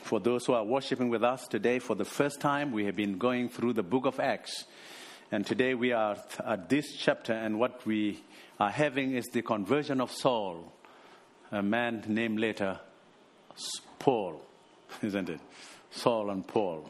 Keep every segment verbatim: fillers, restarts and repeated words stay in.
For those who are worshiping with us today for the first time, we have been going through the book of Acts. And today we are at this chapter, and what we are having is the conversion of Saul, a man named later Paul, isn't it? Saul and Paul.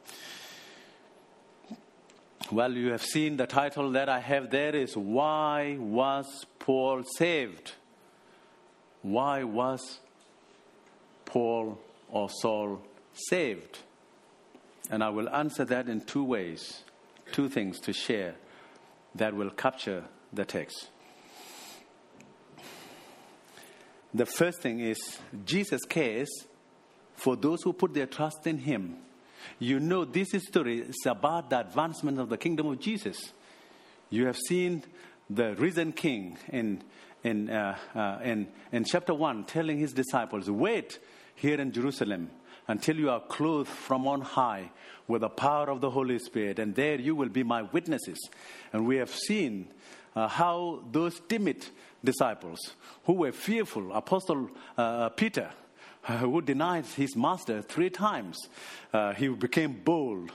Well, you have seen the title that I have there is, Why Was Paul Saved? Why was Paul or Saul saved? And I will answer that in two ways, two things to share that will capture the text. The first thing is Jesus cares for those who put their trust in him. You know, this story is about the advancement of the kingdom of Jesus. You have seen the risen king in in uh, uh, in in chapter one telling his disciples, wait here in Jerusalem until you are clothed from on high with the power of the Holy Spirit, and there you will be my witnesses. And we have seen uh, how those timid disciples who were fearful, Apostle uh, Peter, uh, who denied his master three times, uh, he became bold,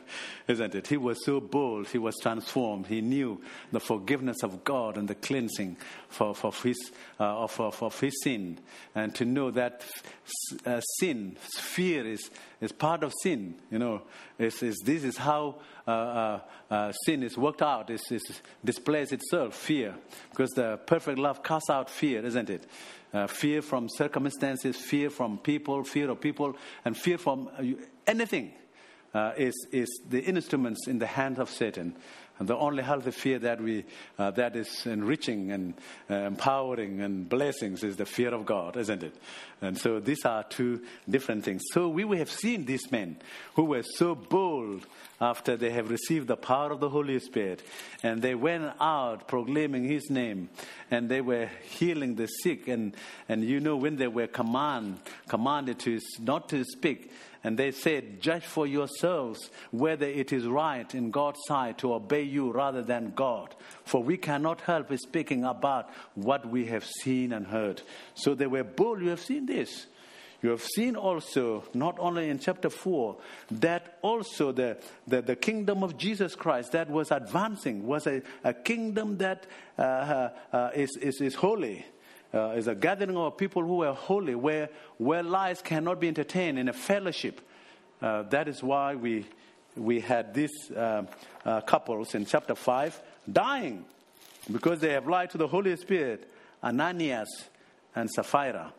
isn't it? He was so bold, he was transformed. He knew the forgiveness of God and the cleansing for, for his, uh, of, of, of his sin. And to know that uh, sin, fear is, is part of sin. You know, is, is, this is how uh, uh, uh, sin is worked out, is, is displays itself, fear. Because the perfect love casts out fear, isn't it? Uh, fear from circumstances, fear from people, fear of people, and fear from uh, anything uh, is is the instruments in the hand of Satan. And the only healthy fear that we uh, that is enriching and uh, empowering and blessings is the fear of God, isn't it? And so these are two different things. So we have seen these men who were so bold after they have received the power of the Holy Spirit, and they went out proclaiming his name, and they were healing the sick. And, and you know, when they were command, commanded to not to speak, and they said, judge for yourselves whether it is right in God's sight to obey you rather than God. For we cannot help speaking about what we have seen and heard. So they were bold. You have seen this. You have seen also, not only in chapter four, that also the, the, the kingdom of Jesus Christ that was advancing was a, a kingdom that uh, uh, is, is, is holy. Uh, is a gathering of people who are holy, where where lies cannot be entertained in a fellowship. Uh, that is why we we had these uh, uh, couples in chapter five dying because they have lied to the Holy Spirit, Ananias and Sapphira.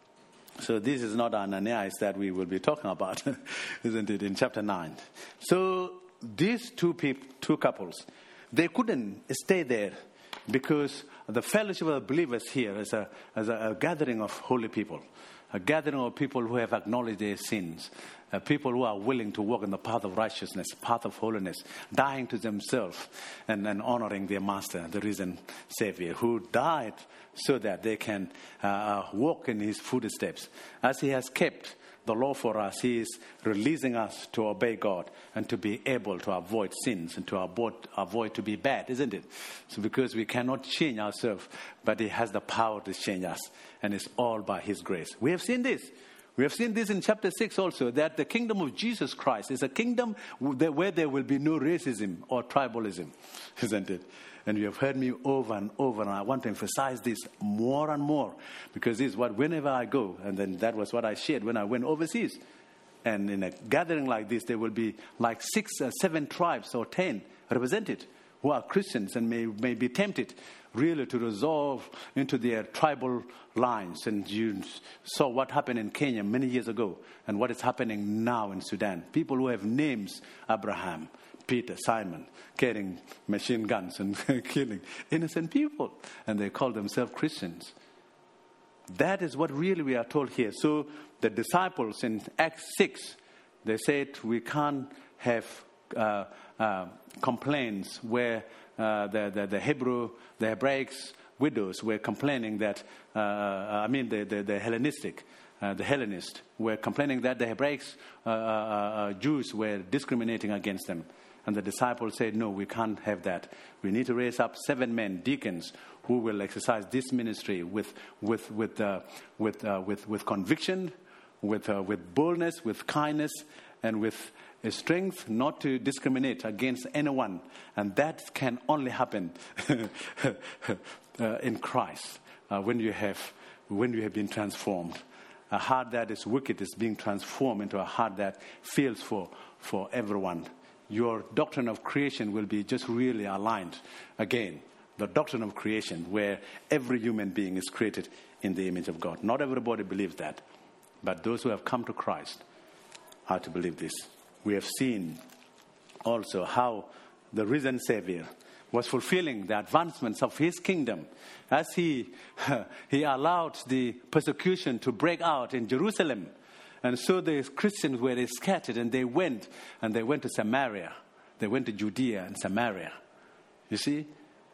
So this is not Ananias that we will be talking about, isn't it? In chapter nine. So these two people, two couples, they couldn't stay there, because the fellowship of believers here is a, is a, a gathering of holy people, a gathering of people who have acknowledged their sins, uh, people who are willing to walk in the path of righteousness, path of holiness, dying to themselves and, and honoring their master, the risen Savior, who died so that they can uh, walk in his footsteps. As he has kept the law for us, he is releasing us to obey God and to be able to avoid sins and to avoid, avoid to be bad, isn't it? So because we cannot change ourselves, but he has the power to change us, and it's all by his grace. We have seen this. We have seen this in chapter six also, that the kingdom of Jesus Christ is a kingdom where there will be no racism or tribalism, isn't it? And you have heard me over and over, and I want to emphasize this more and more, because this is what, whenever I go, and then that was what I shared when I went overseas. And in a gathering like this, there will be like six or seven tribes or ten represented who are Christians and may, may be tempted really to resolve into their tribal lines. And you saw what happened in Kenya many years ago and what is happening now in Sudan. People who have names, Abraham, Peter, Simon, carrying machine guns and killing innocent people, and they call themselves Christians. That is what really we are told here. So the disciples in Acts six, they said we can't have uh, uh, complaints where uh, the, the, the Hebrew, the Hebraics widows were complaining that, uh, I mean the, the, the Hellenistic, Uh, the Hellenists were complaining that the Hebraics uh, uh, uh, Jews were discriminating against them. And the disciples said, no, we can't have that. We need to raise up seven men, deacons, who will exercise this ministry with with with uh, with, uh, with with conviction, with, uh, with boldness, with kindness, and with a strength not to discriminate against anyone. And that can only happen uh, in Christ uh, when you have when you have been transformed. A heart that is wicked is being transformed into a heart that feels for, for everyone. Your doctrine of creation will be just really aligned again. The doctrine of creation, where every human being is created in the image of God. Not everybody believes that. But those who have come to Christ are to believe this. We have seen also how the risen Savior was fulfilling the advancements of his kingdom as he, he allowed the persecution to break out in Jerusalem. And so the Christians were scattered, and they went, and they went to Samaria. They went to Judea and Samaria. You see,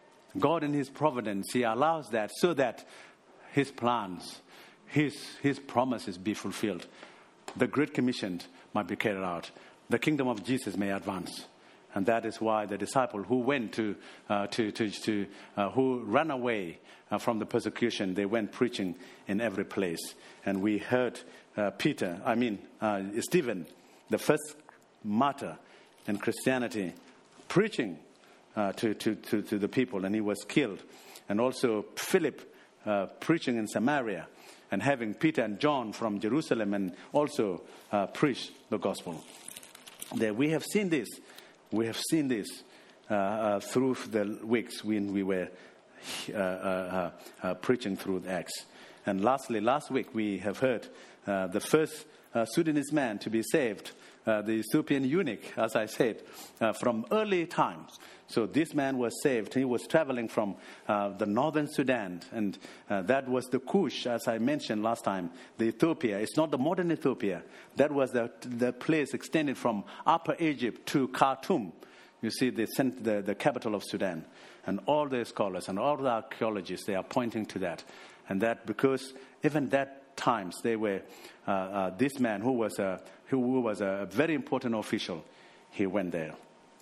God in his providence, he allows that so that his plans, his, his promises be fulfilled. The Great Commission might be carried out. The kingdom of Jesus may advance. And that is why the disciple who went to, uh, to, to, to uh, who ran away uh, from the persecution, they went preaching in every place. And we heard uh, Peter, I mean, uh, Stephen, the first martyr in Christianity, preaching uh, to, to, to, to the people, and he was killed. And also Philip uh, preaching in Samaria, and having Peter and John from Jerusalem and also uh, preach the gospel. There, we have seen this. We have seen this uh, uh, through the weeks when we were uh, uh, uh, preaching through the Acts. And lastly, last week we have heard uh, the first uh, Sudanese man to be saved, uh, the Ethiopian eunuch, as I said, uh, from early times. So this man was saved. He was traveling from uh, the northern Sudan, and uh, that was the Kush, as I mentioned last time, the Ethiopia. It's not the modern Ethiopia. That was the, the place extended from Upper Egypt to Khartoum. You see, the, the, the capital of Sudan. And all the scholars and all the archaeologists, they are pointing to that. And that because even that times, they were, uh, uh, this man who was, a, who was a very important official, he went there.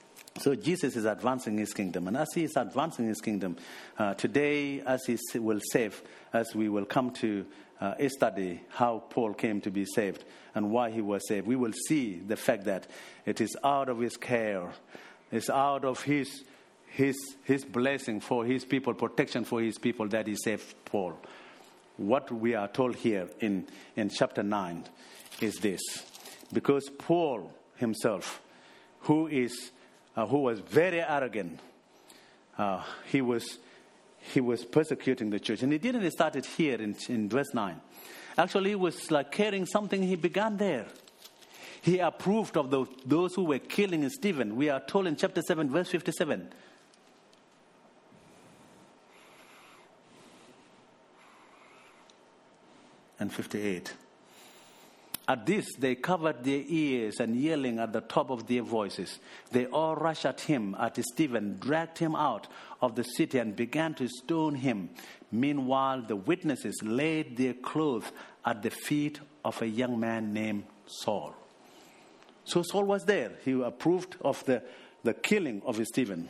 So Jesus is advancing his kingdom. And as he is advancing his kingdom, uh, today, as he will save, as we will come to uh, a study how Paul came to be saved and why he was saved, we will see the fact that it is out of his care, it's out of his his his blessing for his people, protection for his people, that he saved Paul. What we are told here in, in chapter nine is this. Because Paul himself, who is Uh, who was very arrogant. Uh, he was he was persecuting the church. And he didn't start it here in, in verse nine. Actually, it was like carrying something he began there. He approved of the, those who were killing Stephen. We are told in chapter seven, verse fifty-seven. And fifty-eight. At this, they covered their ears and yelling at the top of their voices. They all rushed at him, at Stephen, dragged him out of the city and began to stone him. Meanwhile, the witnesses laid their clothes at the feet of a young man named Saul. So Saul was there. He approved of the, the killing of Stephen.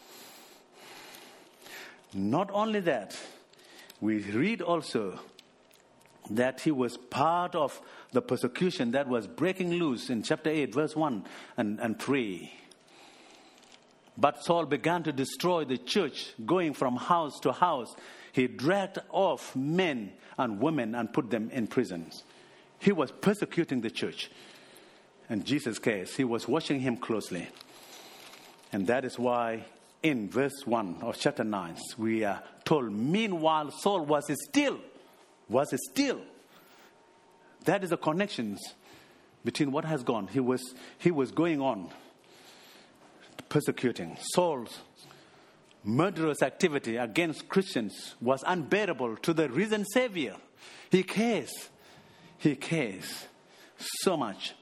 Not only that, we read also that he was part of the persecution that was breaking loose in chapter eight, verse one and, and three. But Saul began to destroy the church, going from house to house. He dragged off men and women and put them in prisons. He was persecuting the church. In Jesus' case, he was watching him closely. And that is why in verse one of chapter nine, we are told, meanwhile Saul was still was still. That is the connections between what has gone. He was he was going on persecuting. Saul's murderous activity against Christians was unbearable to the risen Savior. He cares. He cares so much.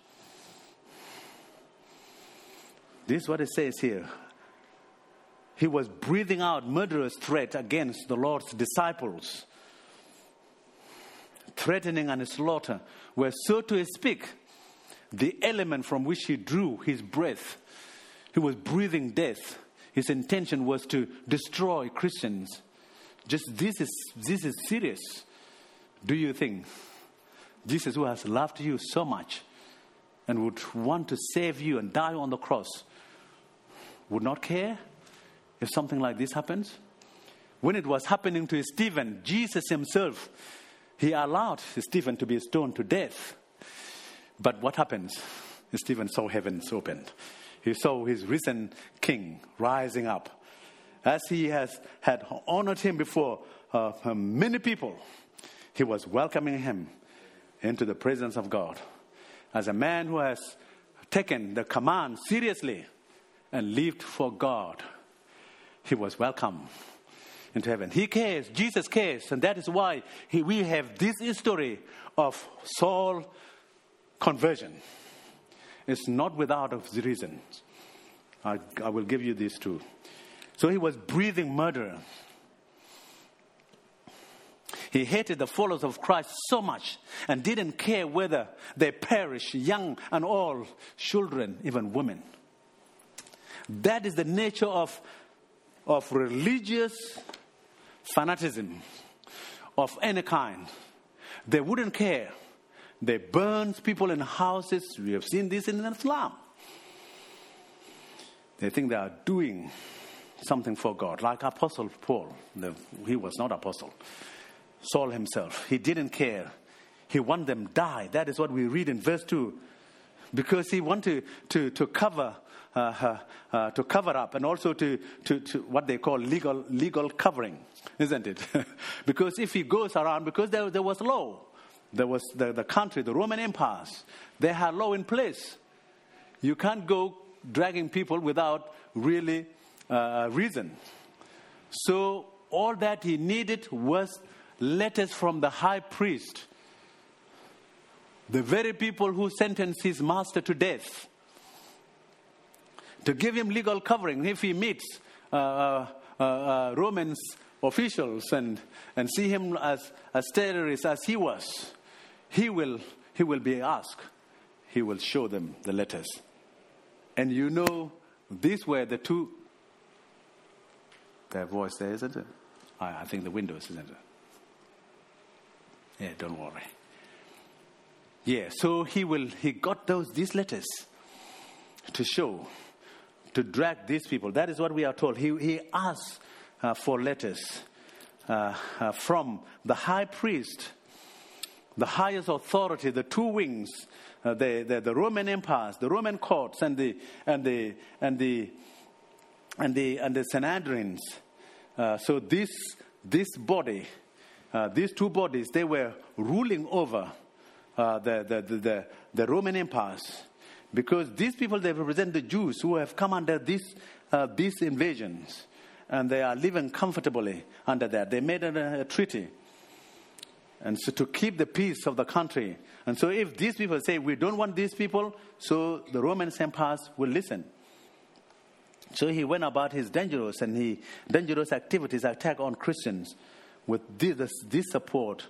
This is what it says here. He was breathing out murderous threat against the Lord's disciples. Threatening and slaughter were, so to speak, the element from which he drew his breath. He was breathing death. His intention was to destroy Christians. Just this is this is serious. Do you think Jesus, who has loved you so much and would want to save you and die on the cross, would not care if something like this happens? When it was happening to Stephen, Jesus himself, he allowed Stephen to be stoned to death. But what happens? Stephen saw heavens opened. He saw his risen king rising up. As he has had honored him before uh, many people, he was welcoming him into the presence of God. As a man who has taken the command seriously and lived for God, he was welcome into heaven. He cares, Jesus cares, and that is why he, we have this history of Saul's conversion. It's not without of the reason. I, I will give you these two. So he was breathing murder. He hated the followers of Christ so much and didn't care whether they perish, young and old, children, even women. That is the nature of, of religious fanaticism of any kind. They wouldn't care. They burned people in houses. We have seen this in Islam. They think they are doing something for God. Like Apostle Paul. The, he was not apostle. Saul himself. He didn't care. He wanted them to die. That is what we read in verse two. Because he wanted to, to, to cover uh, uh, uh, to cover up and also to, to, to what they call legal legal covering, isn't it? Because if he goes around, because there, there was law. There was the, the country, the Roman empires. They had law in place. You can't go dragging people without really uh, reason. So all that he needed was letters from the high priest. The very people who sentenced his master to death. To give him legal covering if he meets uh, uh, uh, Roman officials and, and see him as, as terrorist as he was. He will, he will be asked. He will show them the letters. And you know, these were the two. Their voice there, isn't it? I, I think the windows, isn't it? Yeah, don't worry. Yeah, so he will. He got those these letters to show, to drag these people. That is what we are told. He he asked uh, for letters uh, uh, from the high priest. The highest authority, the two wings, uh, the, the the Roman empires, the Roman courts, and the and the and the and the and the Sanhedrins. Uh, so this this body, uh, these two bodies, they were ruling over uh, the, the the the the Roman empires, because these people, they represent the Jews who have come under this uh, these invasions, and they are living comfortably under that. They made a, a treaty. And so to keep the peace of the country. And so if these people say, we don't want these people, so the Roman empires will listen. So he went about his dangerous and he dangerous activities, attack on Christians with this, this support.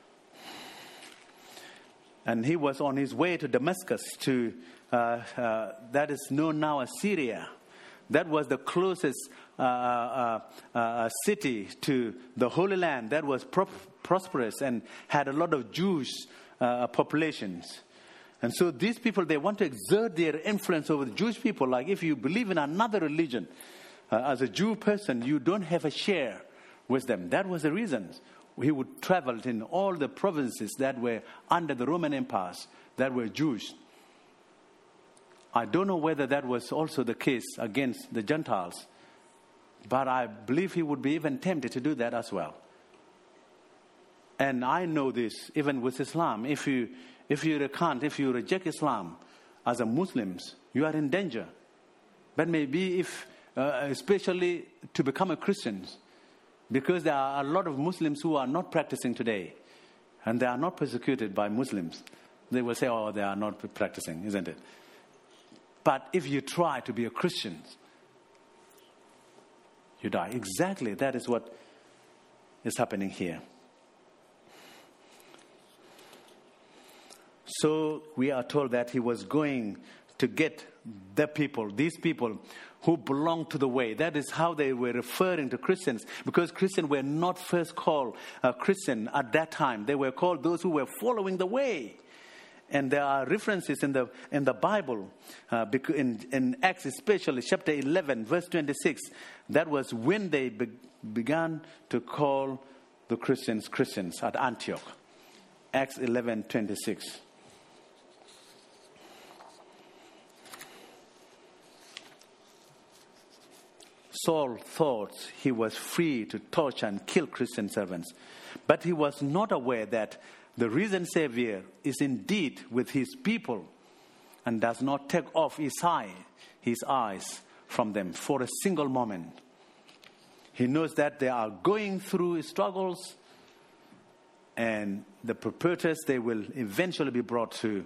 And he was on his way to Damascus, to uh, uh, that is known now as Syria. That was the closest uh, uh, uh, city to the Holy Land that was pro- prosperous and had a lot of Jewish uh, populations. And so these people, they want to exert their influence over the Jewish people. Like if you believe in another religion, uh, as a Jew person, you don't have a share with them. That was the reason. He would travel in all the provinces that were under the Roman empires that were Jewish. I don't know whether that was also the case against the Gentiles, but I believe he would be even tempted to do that as well. And I know this, even with Islam. If you if you recant, if you reject Islam as a Muslims, you are in danger. But maybe if, uh, especially to become a Christian, because there are a lot of Muslims who are not practicing today, and they are not persecuted by Muslims. They will say, oh, they are not practicing, isn't it? But if you try to be a Christian, you die. Exactly, that is what is happening here. So we are told that he was going to get the people, these people who belong to the way. That is how they were referring to Christians, because Christians were not first called a Christian at that time. They were called those who were following the way. And there are references in the in the Bible, uh, in, in Acts especially, chapter eleven, verse twenty-six. That was when they be, began to call the Christians Christians at Antioch. Acts eleven, twenty-six. Saul thought he was free to torture and kill Christian servants, but he was not aware that the risen Savior is indeed with his people and does not take off his eye, his eyes from them for a single moment. He knows that they are going through struggles, and the perpetrators, they will eventually be brought to,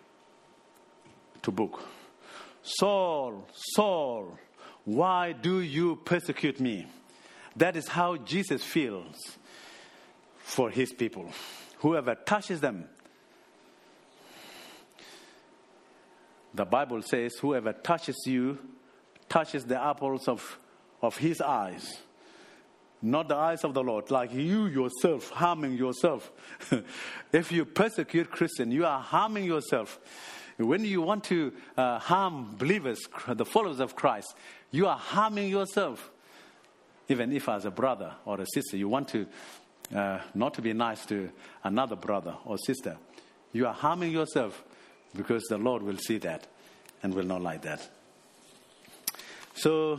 to book. Saul, Saul, why do you persecute me? That is how Jesus feels for his people. Whoever touches them, the Bible says, whoever touches you touches the apples of, of his eyes, not the eyes of the Lord, like you yourself harming yourself. If you persecute Christians, you are harming yourself. When you want to uh, harm believers, the followers of Christ, you are harming yourself. Even if as a brother or a sister, you want to uh, not to be nice to another brother or sister, you are harming yourself, because the Lord will see that and will not like that. So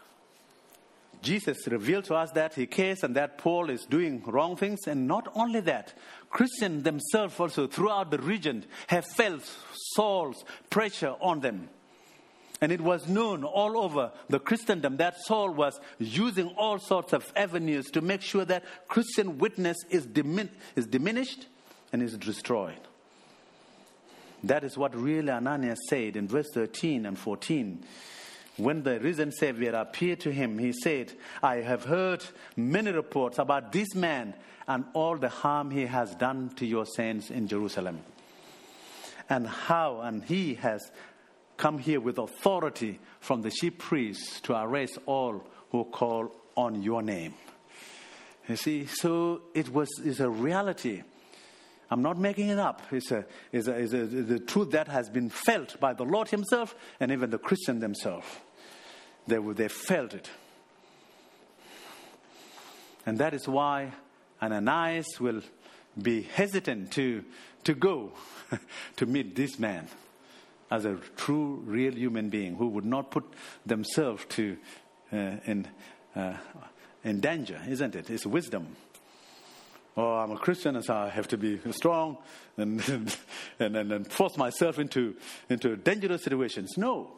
Jesus revealed to us that he cares and that Paul is doing wrong things. And not only that, Christians themselves also throughout the region have felt Saul's pressure on them. And it was known all over the Christendom that Saul was using all sorts of avenues to make sure that Christian witness is, dimin- is diminished and is destroyed. That is what really Ananias said in verse thirteen and fourteen. When the risen Savior appeared to him, he said, I have heard many reports about this man and all the harm he has done to your saints in Jerusalem. And how, and he has come here with authority from the chief priests to arrest all who call on your name. You see, so it was is a reality. I'm not making it up. It's a, it's a, it's a, the truth that has been felt by the Lord himself and even the Christian themselves. They, they felt it. And that is why Ananias will be hesitant to, to go to meet this man as a true, real human being who would not put themselves to uh, in, uh, in danger, isn't it? It's wisdom. Oh, I'm a Christian, so I have to be strong and and, and, and force myself into, into dangerous situations. No.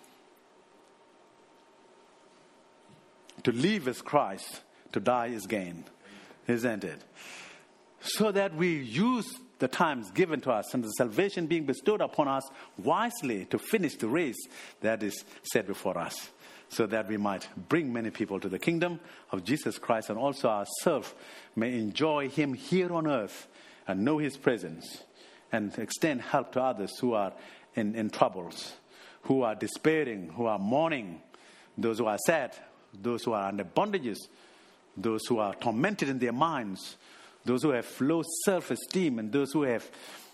To live is Christ, to die is gain, isn't it? So that we use the times given to us and the salvation being bestowed upon us wisely to finish the race that is set before us, so that we might bring many people to the kingdom of Jesus Christ, and also ourselves may enjoy him here on earth and know his presence and extend help to others who are in, in troubles, who are despairing, who are mourning, those who are sad, those who are under bondages, those who are tormented in their minds, those who have low self-esteem, and those who have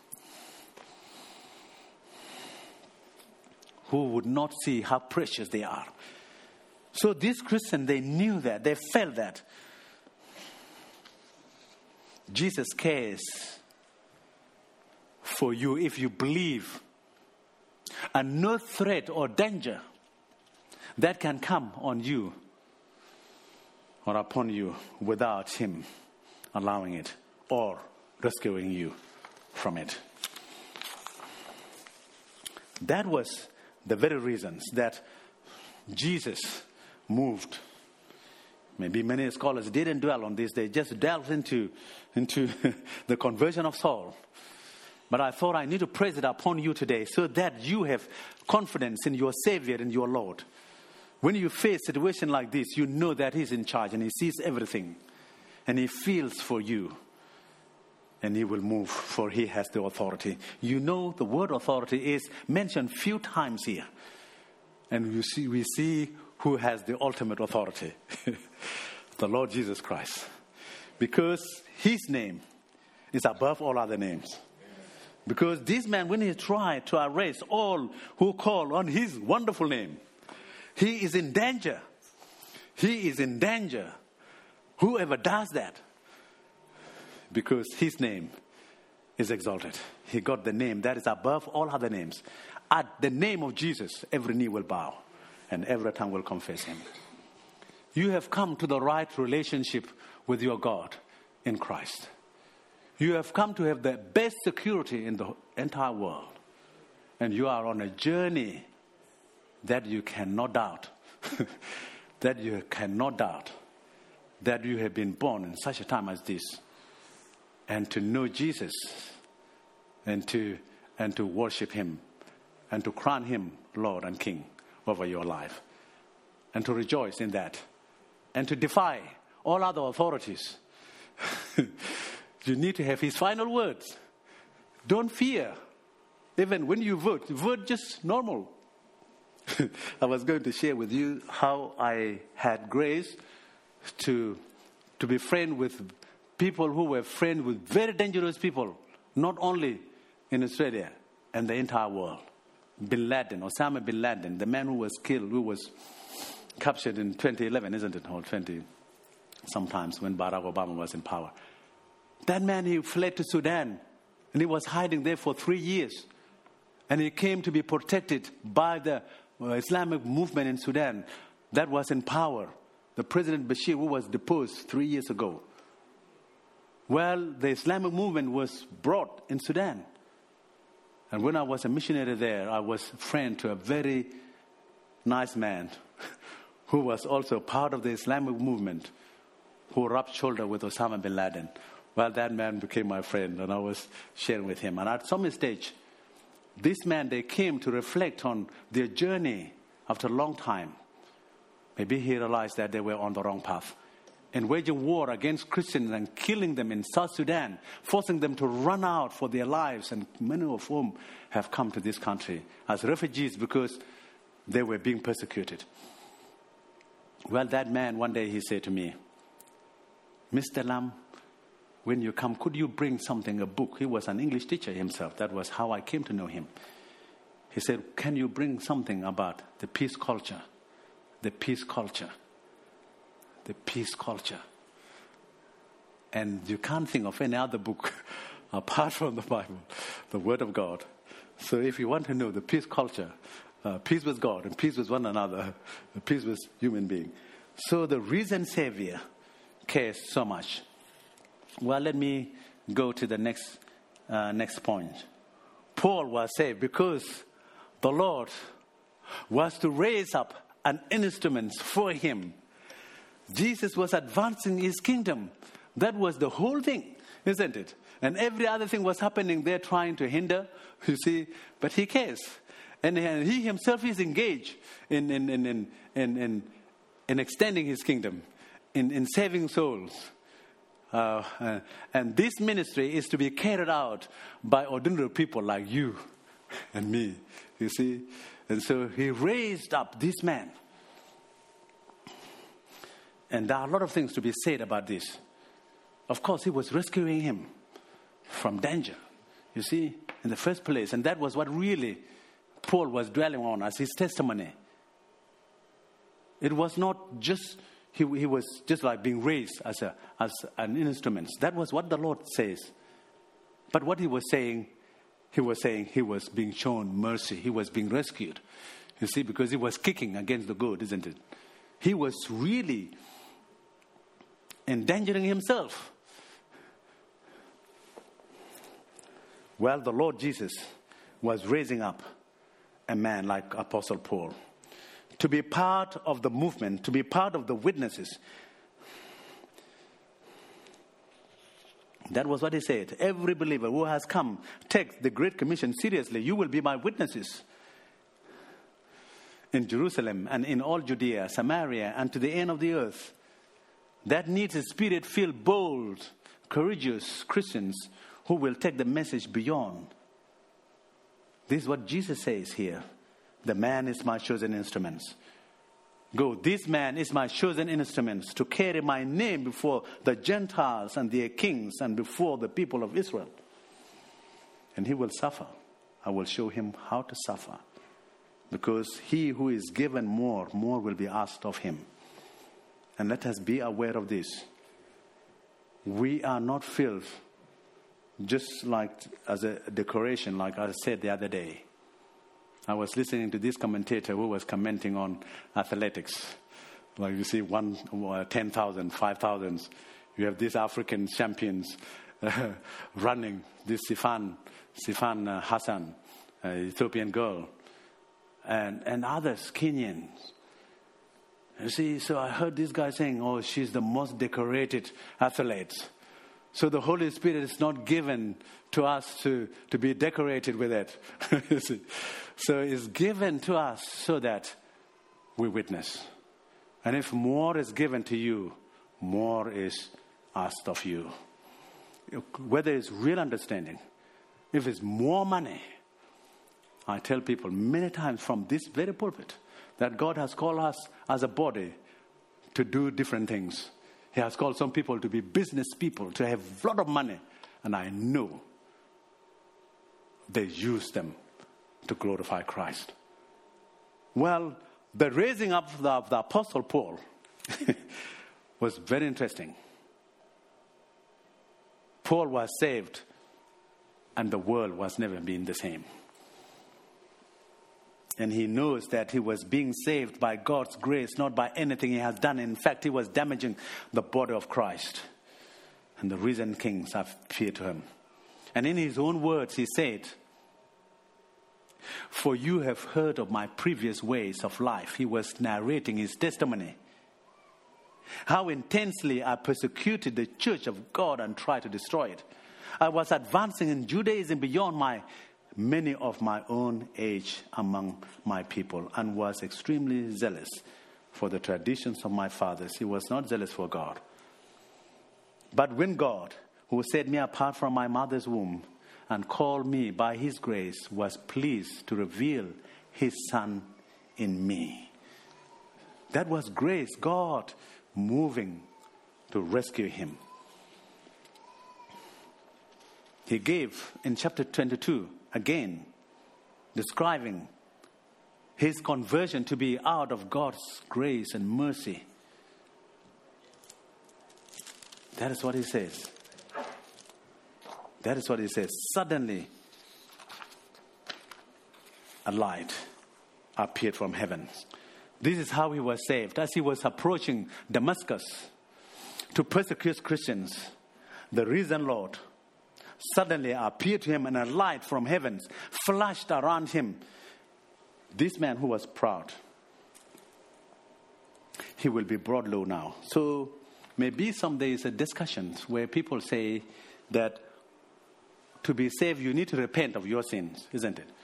who would not see how precious they are. So these Christians, they knew that, they felt that. Jesus cares for you if you believe. And no threat or danger that can come on you or upon you without him allowing it or rescuing you from it. That was the very reasons that Jesus moved. Maybe many scholars didn't dwell on this. They just delved into, into the conversion of Saul. But I thought I need to praise it upon you today so that you have confidence in your Savior and your Lord. When you face a situation like this, you know that he's in charge and he sees everything. And he feels for you. and he will move, for he has the authority. You know, the word authority is mentioned few times here. And you see, we see who has the ultimate authority. The Lord Jesus Christ. Because his name is above all other names. Because this man, when he tried to arrest all who call on his wonderful name, he is in danger. He is in danger. Whoever does that, because his name is exalted. He got the name that is above all other names. At the name of Jesus, every knee will bow and every tongue will confess him. You have come to the right relationship with your God in Christ. You have come to have the best security in the entire world. And you are on a journey that you cannot doubt. that you cannot doubt. That you have been born in such a time as this. And to know Jesus. And to, and to worship him. And to crown him Lord and King over your life. And to rejoice in that. And to defy all other authorities. You need to have his final words. Don't fear. Even when you vote, vote just normal. I was going to share with you how I had grace to, to be friends with people who were friends with very dangerous people, not only in Australia and the entire world. Bin Laden, Osama bin Laden, the man who was killed, who was captured in twenty eleven, isn't it? Or twenty, sometimes when Barack Obama was in power. That man, he fled to Sudan, and he was hiding there for three years. And he came to be protected by the uh, Islamic movement in Sudan that was in power. The President Bashir, who was deposed three years ago. Well, the Islamic movement was brought in Sudan. And when I was a missionary there, I was a friend to a very nice man who was also part of the Islamic movement, who rubbed shoulder with Osama bin Laden. Well, that man became my friend, and I was sharing with him. And at some stage, this man, they came to reflect on their journey after a long time. Maybe he realized that they were on the wrong path. And waging war against Christians and killing them in South Sudan, forcing them to run out for their lives, and many of whom have come to this country as refugees because they were being persecuted. Well, that man, one day he said to me, Mister Lam, when you come, could you bring something, a book? He was an English teacher himself. That was how I came to know him. He said, can you bring something about the peace culture? The peace culture. The peace culture. And you can't think of any other book apart from the Bible, the Word of God. So if you want to know the peace culture, uh, peace with God and peace with one another, peace with human being. So the risen Savior cares so much. Well, let me go to the next uh, next point. Paul was saved because the Lord was to raise up an instrument for him. Jesus was advancing his kingdom. That was the whole thing, isn't it? And every other thing was happening there trying to hinder, you see, but he cares. And he himself is engaged in, in, in, in, in, in, in extending his kingdom, in, in saving souls. Uh, uh, and this ministry is to be carried out by ordinary people like you and me, you see. And so he raised up this man. And there are a lot of things to be said about this. Of course, he was rescuing him from danger, you see, in the first place. And that was what really Paul was dwelling on as his testimony. It was not just... He, he was just like being raised as a as an instrument. That was what the Lord says. But what he was saying, he was saying he was being shown mercy. He was being rescued. You see, because he was kicking against the good, isn't it? He was really endangering himself. Well, the Lord Jesus was raising up a man like Apostle Paul, to be part of the movement, to be part of the witnesses. That was what he said. Every believer who has come, take the Great Commission seriously. You will be my witnesses in Jerusalem and in all Judea, Samaria, and to the end of the earth. That needs a spirit-filled, bold, courageous Christians who will take the message beyond. This is what Jesus says here. The man is my chosen instrument. Go, this man is my chosen instrument to carry my name before the Gentiles and their kings and before the people of Israel. And he will suffer. I will show him how to suffer. Because he who is given more, more will be asked of him. And let us be aware of this. We are not filled just like as a decoration, like I said the other day. I was listening to this commentator who was commenting on athletics. Like you see, one, uh, ten thousand, five thousand. You have these African champions uh, running. This Sifan, Sifan uh, Hassan, uh, Ethiopian girl, and and others, Kenyans. You see, so I heard this guy saying, "Oh, she's the most decorated athlete." So the Holy Spirit is not given to us to, to be decorated with it. So it's given to us so that we witness. And if more is given to you, more is asked of you. Whether it's real understanding, if it's more money, I tell people many times from this very pulpit that God has called us as a body to do different things. He has called some people to be business people, to have a lot of money. And I know they use them to glorify Christ. Well, the raising up of the, of the Apostle Paul was very interesting. Paul was saved, and the world was never been the same. And he knows that he was being saved by God's grace, not by anything he has done. In fact, he was damaging the body of Christ. And the risen kings have appeared to him. And in his own words, he said, "For you have heard of my previous ways of life." He was narrating his testimony. How intensely I persecuted the church of God and tried to destroy it. I was advancing in Judaism beyond my many of my own age among my people, and was extremely zealous for the traditions of my fathers. He was not zealous for God. But when God, who set me apart from my mother's womb and called me by his grace, was pleased to reveal his Son in me. That was grace, God moving to rescue him. He gave in chapter twenty-two, again, describing his conversion to be out of God's grace and mercy. That is what he says. That is what he says. Suddenly, a light appeared from heaven. This is how he was saved. As he was approaching Damascus to persecute Christians, the risen Lord suddenly appeared to him, and a light from heaven flashed around him. This man who was proud, he will be brought low now. So maybe some days a discussion where people say that to be saved you need to repent of your sins, isn't it?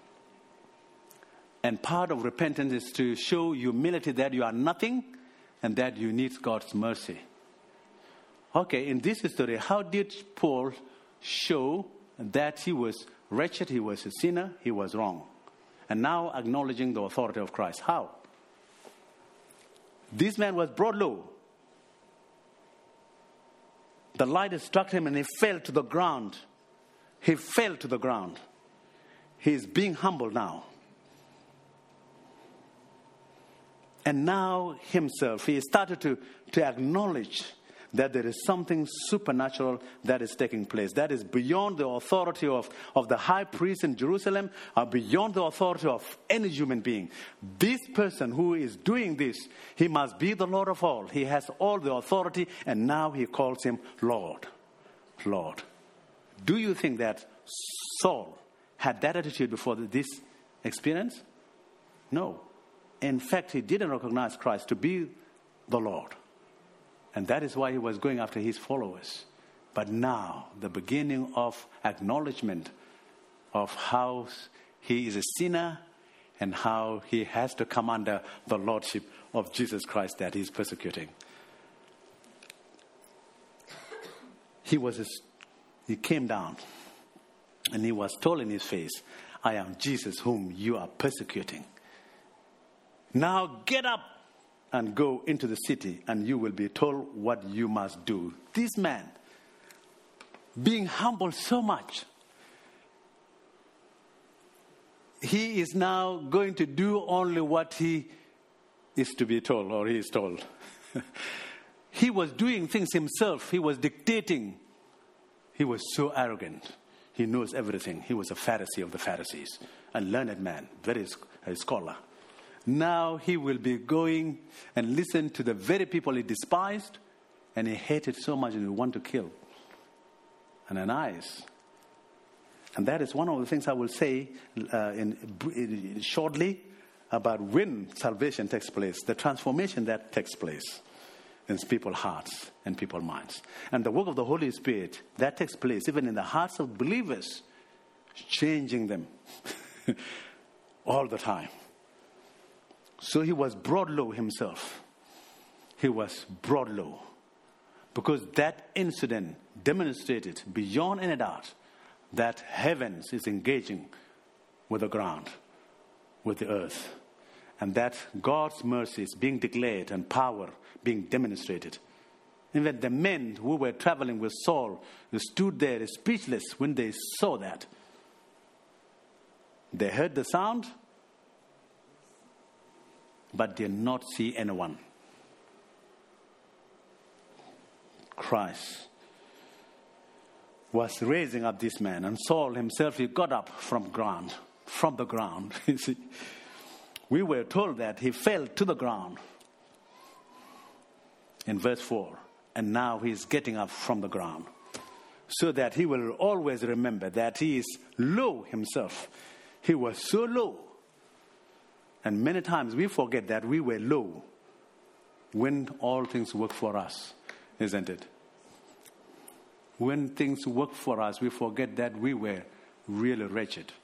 And part of repentance is to show humility that you are nothing and that you need God's mercy. Okay, in this story, how did Paul show that he was wretched, he was a sinner, he was wrong? And now acknowledging the authority of Christ. How? This man was brought low. The light struck him and he fell to the ground. He fell to the ground. He is being humbled now. And now himself, he started to, to acknowledge that there is something supernatural that is taking place. That is beyond the authority of, of the high priest in Jerusalem, or beyond the authority of any human being. This person who is doing this, he must be the Lord of all. He has all the authority, and now he calls him Lord. Lord. Do you think that Saul had that attitude before this experience? No. In fact, he didn't recognize Christ to be the Lord. And that is why he was going after his followers. But now, the beginning of acknowledgement of how he is a sinner and how he has to come under the lordship of Jesus Christ that he's persecuting. He was he came down and he was told in his face, I am Jesus whom you are persecuting. Now get up and go into the city, and you will be told what you must do. This man, being humbled so much, he is now going to do only what he is to be told, or he is told. He was doing things himself. He was dictating. He was so arrogant. He knows everything. He was a Pharisee of the Pharisees, a learned man, very a scholar. Now he will be going and listen to the very people he despised and he hated so much and he wanted to kill. Ananias. And that is one of the things I will say uh, in, in shortly about when salvation takes place, the transformation that takes place in people's hearts and people's minds. And the work of the Holy Spirit, that takes place even in the hearts of believers, changing them all the time. So he was brought low himself. He was brought low. Because that incident demonstrated beyond any doubt that heavens is engaging with the ground, with the earth. And that God's mercy is being declared and power being demonstrated. Even the men who were traveling with Saul stood there speechless when they saw that. They heard the sound, but did not see anyone. Christ was raising up this man, and Saul himself, he got up from ground, from the ground. You see, we were told that he fell to the ground in verse four, and now he's getting up from the ground, so that he will always remember that he is low himself. He was so low. And many times we forget that we were low when all things work for us, isn't it? When things work for us, we forget that we were really wretched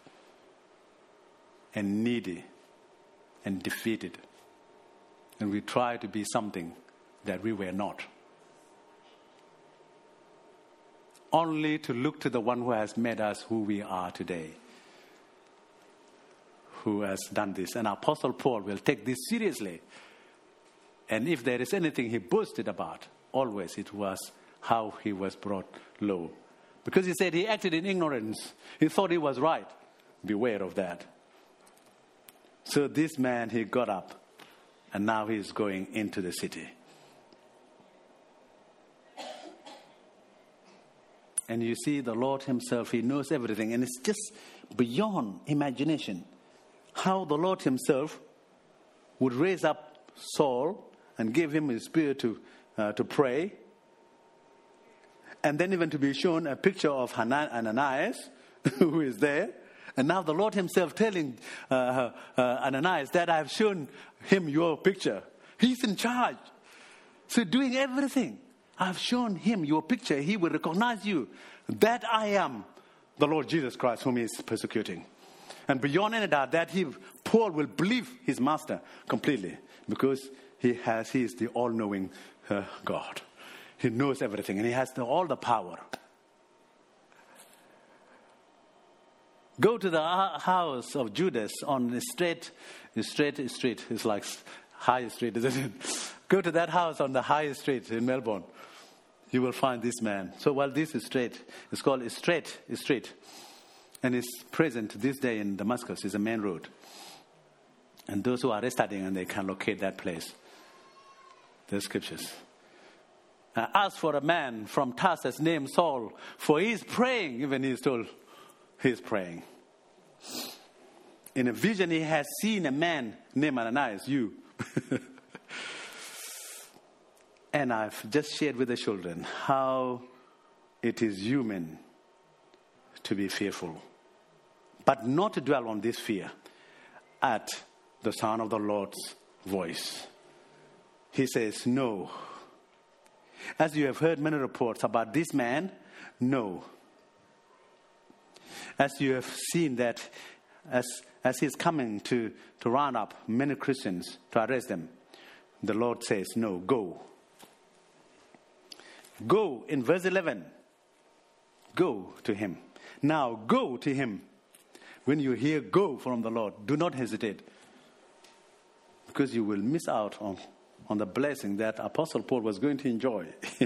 and needy and defeated. And we try to be something that we were not. Only to look to the one who has made us who we are today, who has done this. And Apostle Paul will take this seriously. And if there is anything he boasted about, always it was how he was brought low. Because he said he acted in ignorance. He thought he was right. Beware of that. So this man, he got up, and now he's going into the city. And you see, the Lord himself, he knows everything. And it's just beyond imagination how the Lord himself would raise up Saul and give him his spirit to, uh, to pray. And then even to be shown a picture of Ananias, who is there. And now the Lord himself telling uh, uh, Ananias that I've shown him your picture. He's in charge. So doing everything. I've shown him your picture. He will recognize you. That I am the Lord Jesus Christ whom he is persecuting. And beyond any doubt that he, Paul will believe his master completely. Because he has, he is the all-knowing uh, God. He knows everything and he has the, all the power. Go to the house of Judas on the straight, straight street. It's like High Street, isn't it? Go to that house on the High Street in Melbourne. You will find this man. So while this is straight, it's called Straight Street. And it's present this day in Damascus. It's a main road. And those who are studying and they can locate that place. The scriptures. Uh, ask for a man from Tarsus named Saul, for he is praying. Even he is told he is praying. In a vision he has seen a man named Ananias, you. And I've just shared with the children how it is human to be fearful. But not to dwell on this fear at the sound of the Lord's voice. He says, no. As you have heard many reports about this man, no. As you have seen that as, as he's coming to, to round up many Christians to arrest them, the Lord says, no, go. Go in verse eleven. go to him. Now go to him. When you hear go from the Lord, do not hesitate. Because you will miss out on, on the blessing that Apostle Paul was going to enjoy.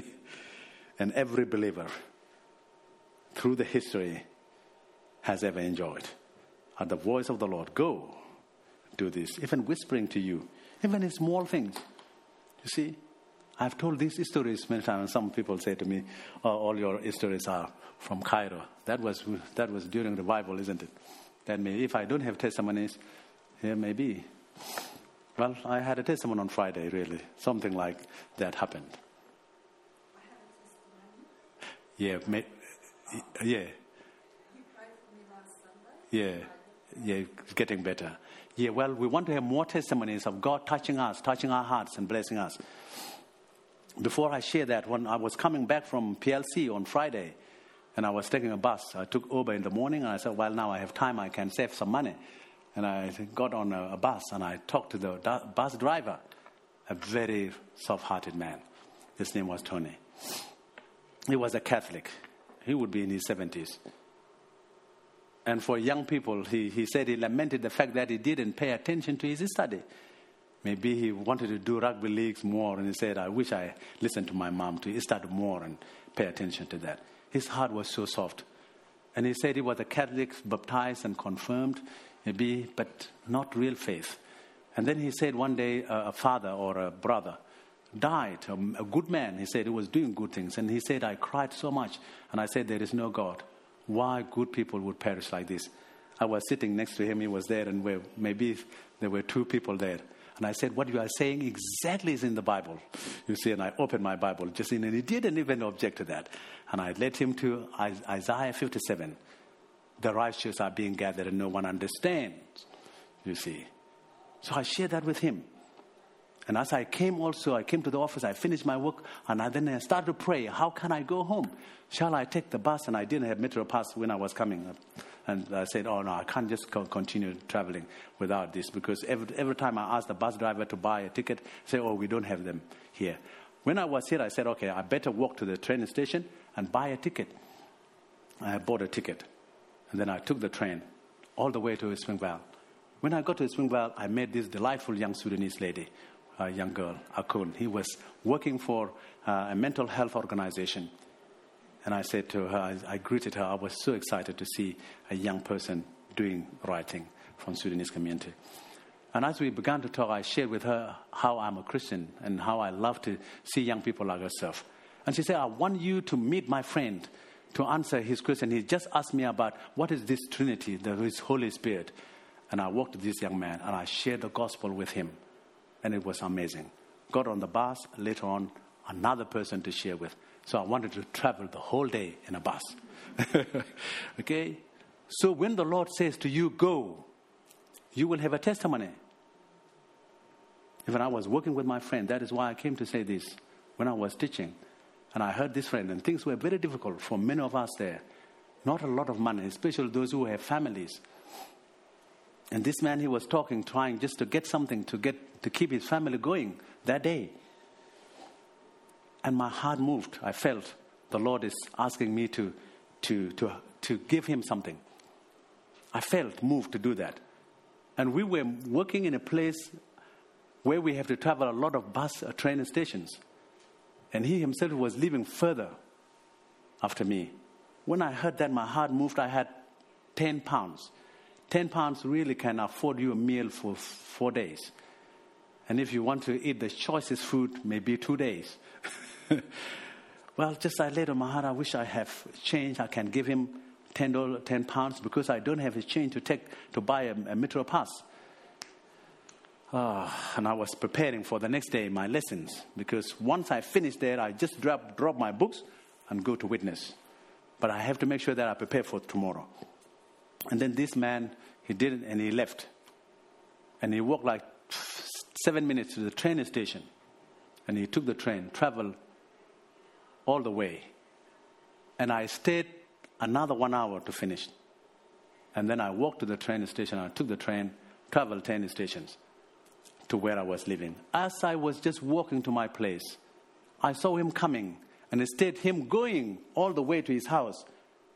And every believer through the history has ever enjoyed. At the voice of the Lord, go, do this. Even whispering to you, even in small things. You see, I've told these stories many times. Some people say to me, oh, all your stories are from Cairo. That was that was during revival, isn't it? That may, if I don't have testimonies, here may be. Well, I had a testimony on Friday, really. Something like that happened. I have a testimony. Yeah, may, yeah, You prayed for me last Sunday. yeah, yeah, it's getting better. Yeah, well, we want to have more testimonies of God touching us, touching our hearts and blessing us. Before I share that, when I was coming back from P L C on Friday, and I was taking a bus, I took Uber in the morning, and I said, well, now I have time, I can save some money. And I got on a, a bus, and I talked to the da- bus driver, a very soft-hearted man. His name was Tony. He was a Catholic. He would be in his seventies. And for young people, he, he said he lamented the fact that he didn't pay attention to his study. Maybe he wanted to do rugby leagues more, and he said, I wish I listened to my mom to study more and pay attention to that. His heart was so soft. And he said he was a Catholic, baptized and confirmed, maybe, but not real faith. And then he said one day a, a father or a brother died, a, a good man. He said he was doing good things. And he said, I cried so much. And I said, there is no God. Why good people would perish like this? I was sitting next to him. He was there, and we maybe there were two people there. And I said, what you are saying exactly is in the Bible. You see, and I opened my Bible just in, and he didn't even object to that. And I led him to Isaiah fifty-seven. The righteous are being gathered and no one understands. You see. So I shared that with him. And as I came also, I came to the office, I finished my work, and I then I started to pray, how can I go home? Shall I take the bus? And I didn't have Metro Pass when I was coming up. And I said, oh no, I can't just co- continue traveling without this, because every, every time I asked the bus driver to buy a ticket, say, oh, we don't have them here. When I was here, I said, okay, I better walk to the train station and buy a ticket. I bought a ticket. And then I took the train all the way to Springvale. When I got to Springvale, I met this delightful young Sudanese lady, a young girl, Akun. He was working for uh, a mental health organization. And I said to her, I, I greeted her, I was so excited to see a young person doing the right thing from Sudanese community. And as we began to talk, I shared with her how I'm a Christian and how I love to see young people like herself. And she said, I want you to meet my friend to answer his question. He just asked me about what is this Trinity, the his Holy Spirit. And I walked to this young man and I shared the gospel with him. And it was amazing. Got on the bus, later on, another person to share with. So I wanted to travel the whole day in a bus. Okay? So when the Lord says to you, go, you will have a testimony. Even I was working with my friend. That is why I came to say this when I was teaching. And I heard this friend, and things were very difficult for many of us there. Not a lot of money, especially those who have families. And this man, he was talking, trying just to get something to get to keep his family going that day. And my heart moved. I felt the Lord is asking me to, to, to, to give him something. I felt moved to do that. And we were working in a place where we have to travel a lot of bus or train stations. And he himself was living further after me. When I heard that, my heart moved. I had ten pounds. ten pounds really can afford you a meal for four days. And if you want to eat the choicest food, maybe two days. Well, just I laid on my heart, I wish I have change. I can give him ten dollars, ten pounds, because I don't have a change to take to buy a, a Metro Pass. Uh, and I was preparing for the next day my lessons, because once I finish there, I just drop drop my books and go to witness. But I have to make sure that I prepare for tomorrow. And then this man, he did it and he left. And he walked like seven minutes to the train station. And he took the train, traveled all the way. And I stayed another one hour to finish. And then I walked to the train station. I took the train, traveled ten stations to where I was living. As I was just walking to my place, I saw him coming. And instead him going all the way to his house,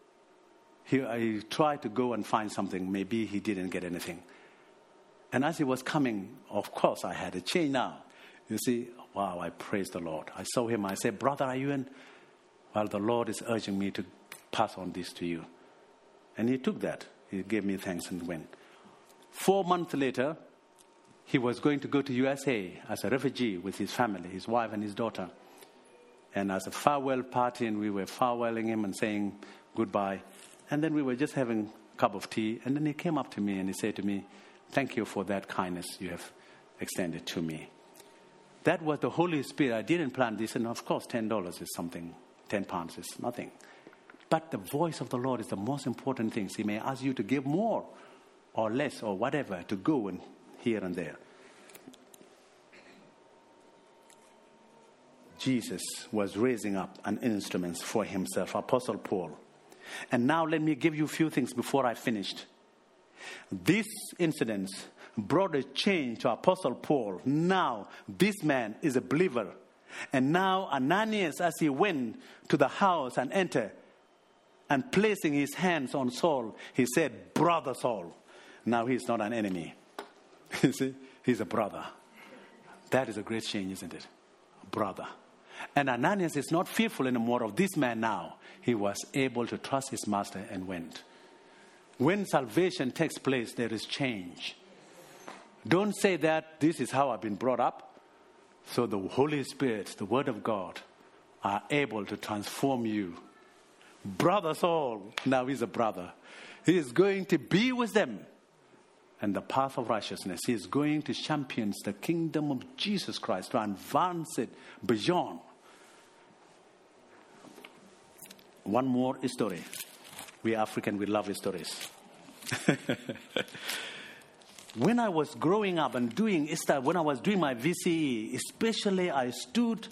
he, he tried to go and find something. Maybe he didn't get anything. And as he was coming, of course, I had a change now. You see, wow, I praise the Lord. I saw him. I said, brother, are you in? Well, the Lord is urging me to pass on this to you. And he took that. He gave me thanks and went. Four months later, he was going to go to U S A as a refugee with his family, his wife and his daughter. And as a farewell party, and we were farewelling him and saying goodbye. And then we were just having a cup of tea. And then he came up to me and he said to me, thank you for that kindness you have extended to me. That was the Holy Spirit. I didn't plan this. And of course, ten dollars is something. ten pounds is nothing. But the voice of the Lord is the most important thing. He may ask you to give more or less or whatever, to go and here and there. Jesus was raising up an instrument for himself, Apostle Paul. And now let me give you a few things before I finished. This incident brought a change to Apostle Paul. Now this man is a believer. And now Ananias, as he went to the house and entered, and placing his hands on Saul, he said, brother Saul. Now he's not an enemy. You see, he's a brother. That is a great change, isn't it? Brother. And Ananias is not fearful anymore of this man now. He was able to trust his master and went. When salvation takes place, there is change. Don't say that this is how I've been brought up. So the Holy Spirit, the Word of God, are able to transform you. Brother Saul, now he's a brother. He is going to be with them. And the path of righteousness. He is going to champion the kingdom of Jesus Christ, to advance it beyond. One more story. We African, we love stories. When I was growing up and doing when I was doing my V C E, especially I stood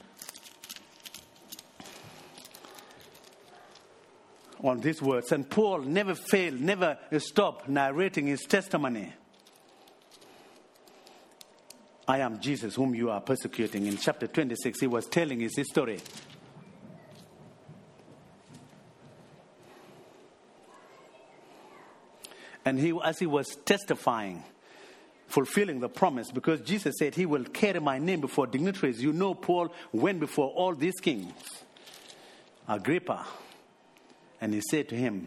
on these words, and Paul never failed, never stopped narrating his testimony. I am Jesus whom you are persecuting. In chapter twenty-six, he was telling his story. And he, as he was testifying, fulfilling the promise, because Jesus said he will carry my name before dignitaries. You know, Paul went before all these kings. Agrippa. And he said to him,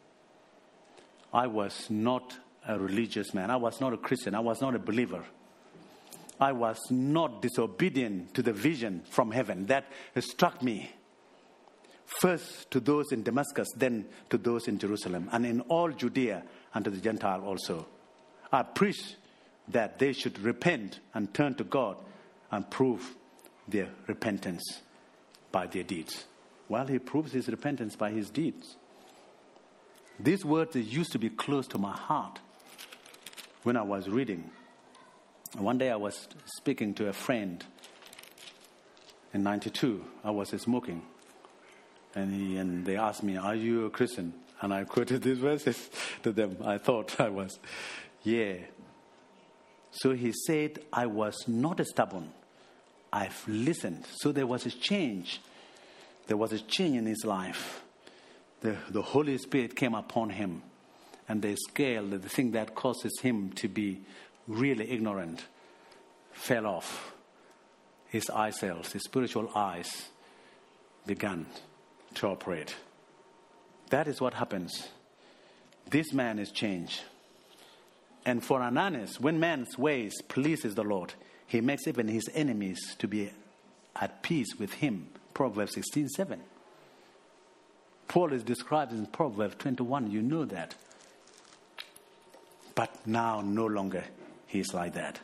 I was not a religious man. I was not a Christian. I was not a believer. I was not disobedient to the vision from heaven that struck me. First to those in Damascus, then to those in Jerusalem, and in all Judea and to the Gentile also. I preached that they should repent and turn to God and prove their repentance by their deeds. Well, he proves his repentance by his deeds. These words used to be close to my heart when I was reading. One day I was speaking to a friend in ninety-two. I was smoking. And, he, and they asked me, are you a Christian? And I quoted these verses to them. I thought I was, yeah. So he said, I was not stubborn. I've listened. So there was a change. There was a change in his life. The, the Holy Spirit came upon him. And the scale, the thing that causes him to be really ignorant, fell off. His eye cells, his spiritual eyes began to operate. That is what happens. This man is changed. And for Ananias, when man's ways pleases the Lord, he makes even his enemies to be at peace with him. Proverbs sixteen seven. Paul is described in Proverbs twenty-one. You know that. But now no longer he is like that.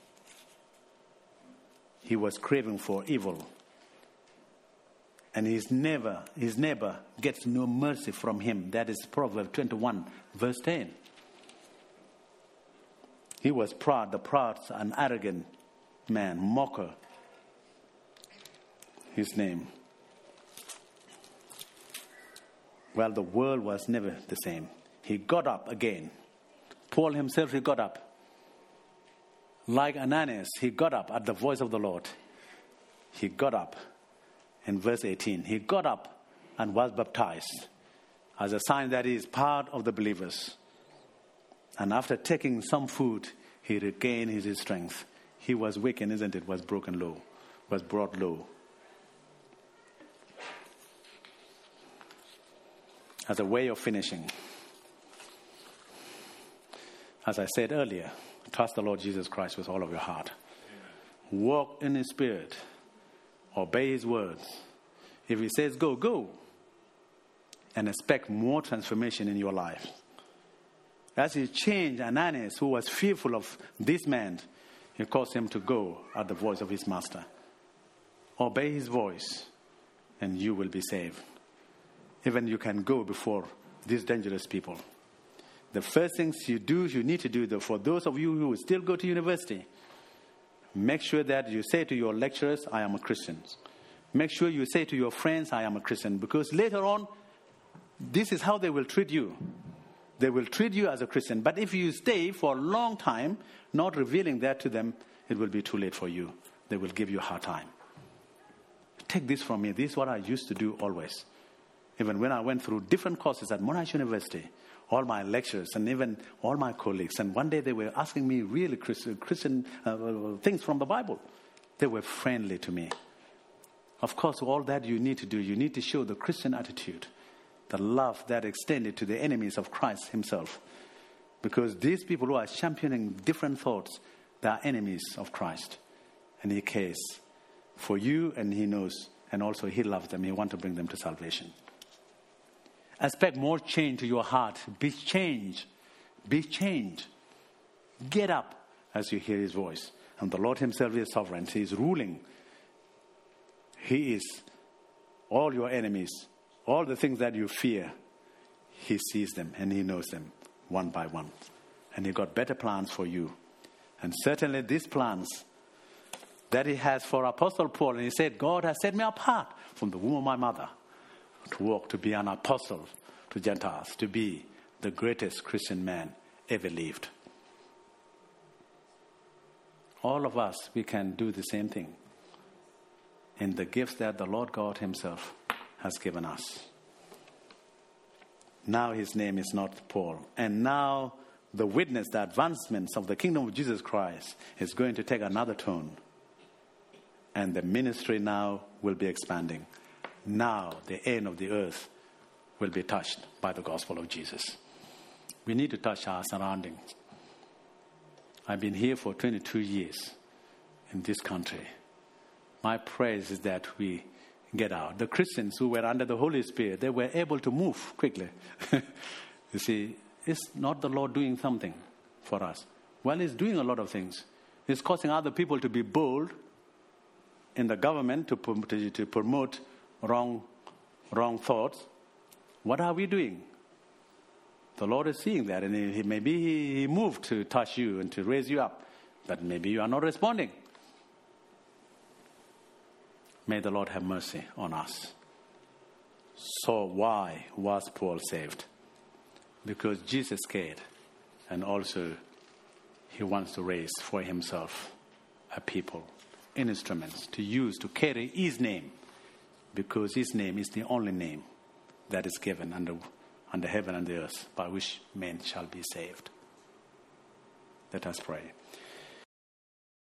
He was craving for evil. And his neighbor, his neighbor gets no mercy from him. That is Proverbs twenty-one, verse ten. He was proud, the proud and arrogant man, mocker. His name. Well, the world was never the same. He got up again. Paul himself, he got up. Like Ananias, he got up at the voice of the Lord. He got up. In verse eighteen, he got up and was baptized. as a sign that he is part of the believers. And after taking some food, he regained his strength. He was weakened, isn't it? Was broken low, was brought low. As a way of finishing, as I said earlier, trust the Lord Jesus Christ with all of your heart. Amen. Walk in his spirit. Obey his words. If he says go, go. And expect more transformation in your life. As he changed Ananias, who was fearful of this man, he caused him to go at the voice of his master. Obey his voice, and you will be saved. Even you can go before these dangerous people. The first things you do, you need to do, though, for those of you who still go to university, make sure that you say to your lecturers, I am a Christian. Make sure you say to your friends, I am a Christian. Because later on, this is how they will treat you. They will treat you as a Christian. But if you stay for a long time, not revealing that to them, it will be too late for you. They will give you a hard time. Take this from me. This is what I used to do always. Even when I went through different courses at Monash University, all my lecturers and even all my colleagues, and one day they were asking me really Christian, Christian uh, things from the Bible. They were friendly to me. Of course, all that you need to do, you need to show the Christian attitude, the love that extended to the enemies of Christ himself. Because these people who are championing different thoughts, they are enemies of Christ. And he cares for you, and he knows, and also he loves them. He wants to bring them to salvation. Expect more change to your heart. Be changed. Be changed. Get up as you hear his voice. And the Lord himself is sovereign. He is ruling. He is all your enemies. All the things that you fear, he sees them and he knows them one by one. And he got better plans for you. And certainly these plans that he has for Apostle Paul. And he said, God has set me apart from the womb of my mother to walk, to be an apostle to Gentiles, to be the greatest Christian man ever lived. All of us, we can do the same thing in the gifts that the Lord God himself has given us. Now his name is not Paul. And now the witness, the advancements of the kingdom of Jesus Christ is going to take another turn. And the ministry now will be expanding. Now the end of the earth will be touched by the gospel of Jesus. We need to touch our surroundings. I've been here for twenty-two years in this country. My prayer is that we get out. The Christians who were under the Holy Spirit, they were able to move quickly. You see, it's not the Lord doing something for us. Well, he's doing a lot of things. He's causing other people to be bold in the government to, to, to promote wrong, wrong thoughts. What are we doing? The Lord is seeing that, and he, he, maybe he, he moved to touch you and to raise you up, but maybe you are not responding. May the Lord have mercy on us. So why was Paul saved? Because Jesus cared, and also he wants to raise for himself a people, instruments to use to carry his name, because his name is the only name that is given under, under heaven and the earth by which men shall be saved. Let us pray.